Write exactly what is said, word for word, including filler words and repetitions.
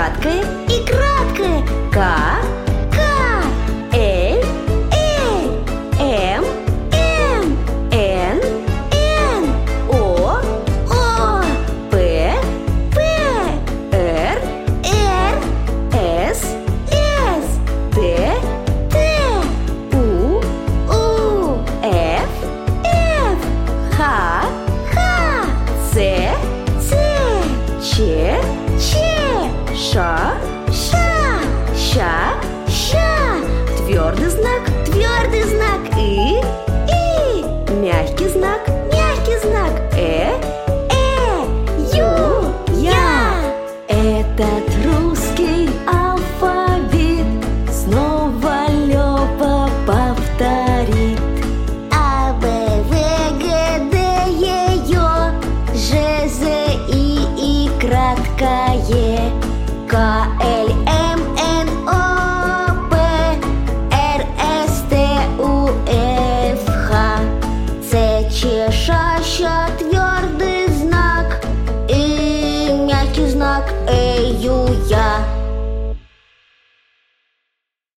краткое и краткое. К, К, Л, Л, М, М, Н, Н, О, О, П, П, Р, Р, С, С, Т, Т, У, У, Ф, Ф, Х, Х, Ц, Ц, Ч, Ч, Ш, Ш, Ща, Ща. Твердый знак, твердый знак. И, И. Мягкий знак, мягкий знак. Э, Э, Ю, Я. Этот русский алфавит снова Лёва повторит. А, Б, В, Г, Д, Е, Ё, Ж, З, И, И, краткое. К, Л, М, Н, О, П, Р, С, Т, У, Ф, Х, Ц, Ч, Ш, Щ, твердый знак. И мягкий знак. Э, Ю, Я.